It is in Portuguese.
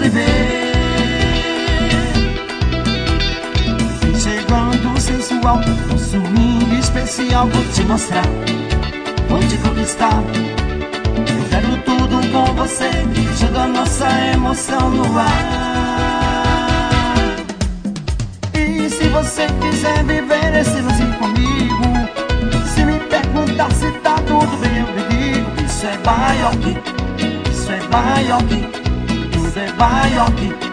lhe ver. Vem chegando sensual, um swing especial. Vou te mostrar, vou te conquistar. Eu quero tudo com você, deixando a nossa emoção no ar. E se você quiser viver esse lance comigo, se me perguntar se tá tudo bem, eu lhe digo: isso é baioque, isso é baioque, tudo é baioque.